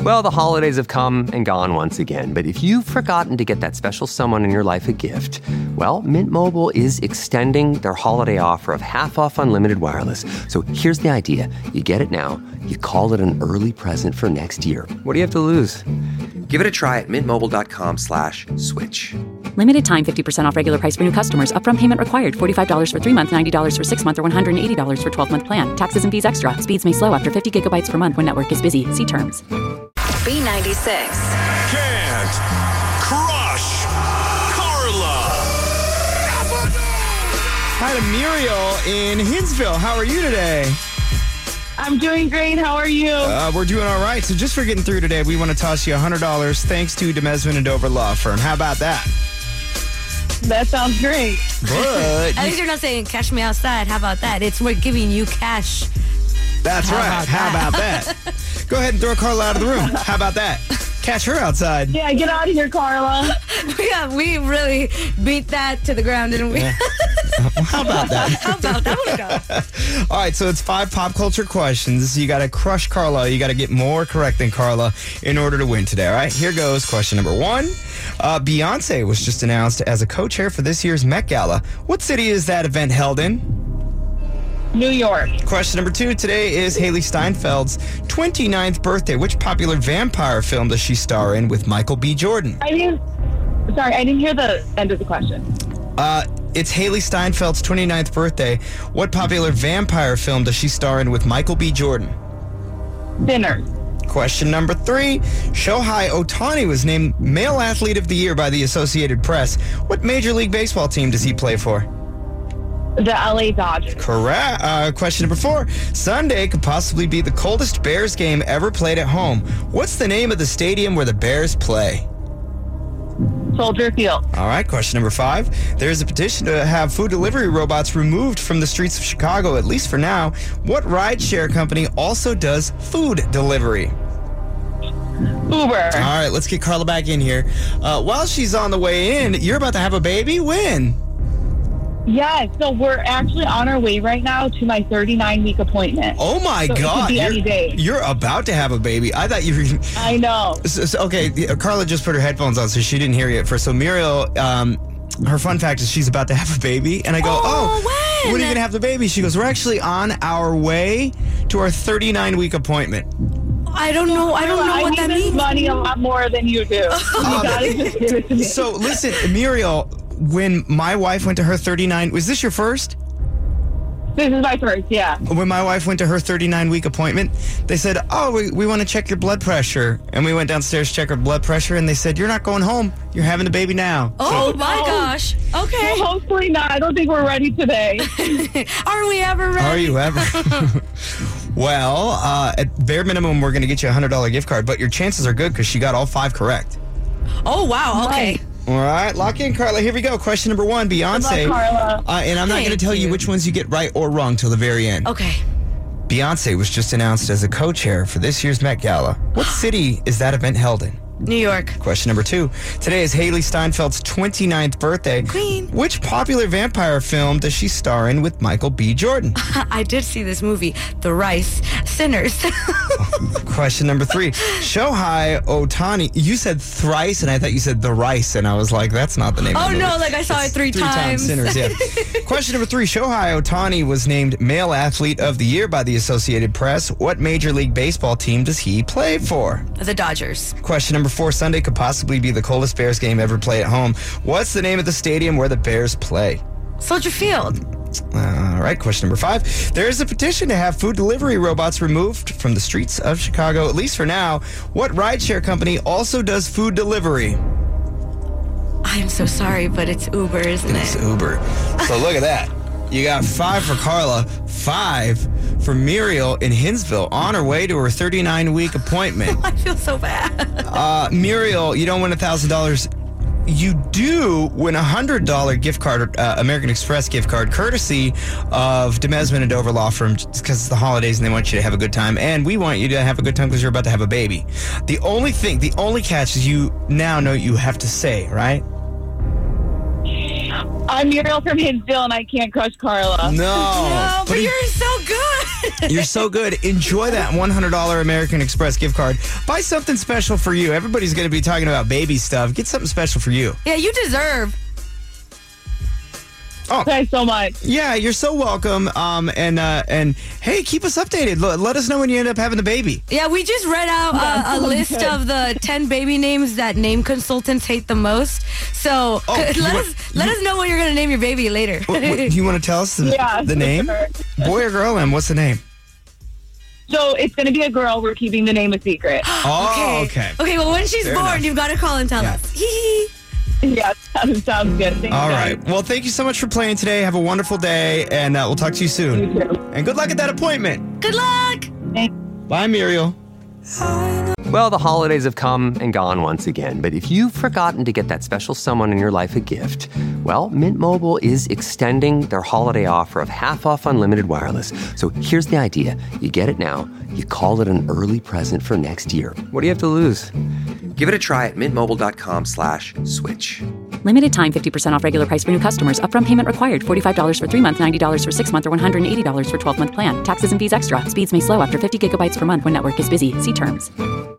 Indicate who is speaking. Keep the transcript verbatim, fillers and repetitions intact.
Speaker 1: Well, the holidays have come and gone once again, but if you've forgotten to get that special someone in your life a gift, well, Mint Mobile is extending their holiday offer of half off unlimited wireless. So here's the idea. You get it now, you call it an early present for next year. What do you have to lose? Give it a try at mintmobile.com slash switch.
Speaker 2: Limited time fifty percent off regular price for new customers. Upfront payment required. forty-five dollars for three months, ninety dollars for six months, or one hundred eighty dollars for twelve month plan. Taxes and fees extra. Speeds may slow after fifty gigabytes per month when network is busy. See terms.
Speaker 3: B ninety-six.
Speaker 4: Can't crush Carla.
Speaker 5: Hi to Muriel in Hinsville. How are you today?
Speaker 6: I'm doing great. How are you?
Speaker 5: Uh, we're doing all right. So just for getting through today, we want to toss you one hundred dollars thanks to DeMesman and Dover Law Firm. How about that?
Speaker 6: That sounds great.
Speaker 5: But
Speaker 7: At least you're not saying cash me outside. How about that? It's we're giving you cash.
Speaker 5: that's
Speaker 7: How
Speaker 5: right.
Speaker 7: about
Speaker 5: How
Speaker 7: that?
Speaker 5: about that? Go ahead and throw Carla out of the room. How about that? Catch her outside.
Speaker 6: Yeah, get out of here, Carla.
Speaker 7: Yeah, we really beat that to the ground, didn't we?
Speaker 5: Yeah. How about that?
Speaker 7: How about that? Let's go.
Speaker 5: All right, so it's five pop culture questions. You got to crush Carla. You got to get more correct than Carla in order to win today, all right? Here goes question number one. Uh, Beyonce was just announced as a co-chair for this year's Met Gala. What city is that event held in?
Speaker 6: New York.
Speaker 5: Question number two. Today is Haley Steinfeld's twenty-ninth birthday. Which popular vampire film does she star in with Michael B. Jordan?
Speaker 6: I didn't. Sorry, I didn't hear the end of the question.
Speaker 5: Uh, it's Haley Steinfeld's twenty-ninth birthday. What popular vampire film does she star in with Michael B. Jordan?
Speaker 6: Dinner.
Speaker 5: Question number three. Shohei Ohtani was named Male Athlete of the Year by the Associated Press. What Major League Baseball team does he play for?
Speaker 6: The L A Dodgers.
Speaker 5: Correct. Uh, question number four. Sunday could possibly be the coldest Bears game ever played at home. What's the name of the stadium where the Bears play?
Speaker 6: Soldier Field.
Speaker 5: All right, question number five. There's a petition to have food delivery robots removed from the streets of Chicago, at least for now. What rideshare company also does food delivery?
Speaker 6: Uber.
Speaker 5: All right, let's get Carla back in here. Uh, while she's on the way in, you're about to have a baby? When?
Speaker 6: Yes, so we're actually on our way right now to my thirty-nine week appointment.
Speaker 5: Oh, my
Speaker 6: So it could
Speaker 5: God.
Speaker 6: be
Speaker 5: You're,
Speaker 6: any day.
Speaker 5: you're about to have a baby. I thought you were...
Speaker 6: I know.
Speaker 5: So, so, okay, Carla just put her headphones on, so she didn't hear you at first. So Muriel, um, her fun fact is she's about to have a baby. And I go,
Speaker 7: Oh,
Speaker 5: oh,
Speaker 7: when?
Speaker 5: when are you going to have the baby? She goes, we're actually on our way to our thirty-nine week appointment.
Speaker 7: I don't know. I don't know
Speaker 6: I
Speaker 7: what
Speaker 6: need
Speaker 7: that
Speaker 6: this
Speaker 7: means.
Speaker 6: money a lot more than you do. You gotta just give it to me.
Speaker 5: So listen, Muriel, when my wife went to her thirty-nine, was this your first?
Speaker 6: This is my first, yeah.
Speaker 5: When my wife went to her thirty-nine week appointment, they said, oh, we, we want to check your blood pressure. And we went downstairs to check her blood pressure, and they said, you're not going home. You're having the baby now.
Speaker 7: Oh, my
Speaker 6: Oh.
Speaker 7: gosh. Okay.
Speaker 6: Well, hopefully not. I don't think we're ready today.
Speaker 7: Are we ever ready?
Speaker 5: Are you ever? Well, uh, at bare minimum, we're going to get you a one hundred dollars gift card, but your chances are good because she got all five correct.
Speaker 7: Oh, wow. Okay.
Speaker 6: Right.
Speaker 5: All right, lock in, Carla. Here we go. Question number one, Beyonce.
Speaker 6: Good luck, Carla.
Speaker 5: Uh, and I'm not going to
Speaker 7: Thank
Speaker 5: tell you.
Speaker 7: you.
Speaker 5: which ones you get right or wrong till the very end.
Speaker 7: Okay.
Speaker 5: Beyonce was just announced as a co-chair for this year's Met Gala. What city is that event held in?
Speaker 7: New York.
Speaker 5: Question number two. Today is Haley Steinfeld's twenty-ninth birthday.
Speaker 7: Queen.
Speaker 5: Which popular vampire film does she star in with Michael B. Jordan?
Speaker 7: I did see this movie, The Rice Sinners.
Speaker 5: Question number three. Shohei Ohtani. You said thrice, and I thought you said the rice, and I was like, that's not the name of
Speaker 7: Oh,
Speaker 5: the movie.
Speaker 7: no, like I saw
Speaker 5: It's
Speaker 7: it three
Speaker 5: Three times
Speaker 7: times.
Speaker 5: Sinners, yeah. Question number three. Shohei Ohtani was named Male Athlete of the Year by the Associated Press. What Major League Baseball team does he play for?
Speaker 7: The Dodgers.
Speaker 5: Question number four. Sunday could possibly be the coldest Bears game ever played at home. What's the name of the stadium where the Bears play?
Speaker 7: Soldier Field.
Speaker 5: All right, question number five. There is a petition to have food delivery robots removed from the streets of Chicago, at least for now. What rideshare company also does food delivery?
Speaker 7: I'm so sorry, but it's Uber, isn't
Speaker 5: It's
Speaker 7: it?
Speaker 5: Uber. So look at that. You got five for Carla, five for Muriel in Hinsville on her way to her thirty-nine week appointment.
Speaker 7: I feel so bad.
Speaker 5: Uh, Muriel, you don't win one thousand dollars. You do win a one hundred dollars gift card, uh, American Express gift card, courtesy of DeMesman and Dover Law Firm, because it's the holidays and they want you to have a good time. And we want you to have a good time because you're about to have a baby. The only thing, the only catch is you now know you have to say, right?
Speaker 6: I'm Muriel from Hinsville, and I can't crush Carla.
Speaker 5: No.
Speaker 7: No, but
Speaker 5: he-
Speaker 7: you're so good.
Speaker 5: You're so good. Enjoy that one hundred dollars American Express gift card. Buy something special for you. Everybody's going to be talking about baby stuff. Get something special for you.
Speaker 7: Yeah, you deserve.
Speaker 5: Oh,
Speaker 6: Thanks so much.
Speaker 5: yeah, you're so welcome. Um, and uh, and hey, keep us updated. L- let us know when you end up having the baby.
Speaker 7: Yeah, we just read out uh, a
Speaker 6: sounds
Speaker 7: list
Speaker 6: good.
Speaker 7: of the ten baby names that name consultants hate the most. So
Speaker 5: Oh,
Speaker 7: let
Speaker 5: you want-
Speaker 7: us let
Speaker 5: you-
Speaker 7: us know what you're gonna name your baby later.
Speaker 5: What, what, do you want to tell us the,
Speaker 6: Yeah,
Speaker 5: the
Speaker 6: for
Speaker 5: name?
Speaker 6: sure.
Speaker 5: Boy or girl, and what's the name?
Speaker 6: So it's going to be a girl. We're keeping the name a secret.
Speaker 5: Oh, okay.
Speaker 7: Okay, well when she's
Speaker 5: Fair
Speaker 7: born,
Speaker 5: enough.
Speaker 7: you've got to call and tell
Speaker 5: Yeah.
Speaker 7: us. Hee hee.
Speaker 6: Yeah, sounds, sounds good. Thanks,
Speaker 5: All
Speaker 6: guys.
Speaker 5: right. Well, thank you so much for playing today. Have a wonderful day, and uh, we'll talk to you soon.
Speaker 6: You too.
Speaker 5: And good luck at that appointment.
Speaker 7: Good luck.
Speaker 6: Thanks.
Speaker 5: Bye, Muriel.
Speaker 1: Well, the holidays have come and gone once again, but if you've forgotten to get that special someone in your life a gift, well, Mint Mobile is extending their holiday offer of half off unlimited wireless. So here's the idea. You get it now, you call it an early present for next year. What do you have to lose? Give it a try at mintmobile.com slash switch.
Speaker 2: Limited time fifty percent off regular price for new customers. Upfront payment required. forty-five dollars for three months, ninety dollars for six months, or one hundred eighty dollars for twelve month plan. Taxes and fees extra. Speeds may slow after fifty gigabytes per month when network is busy. See terms.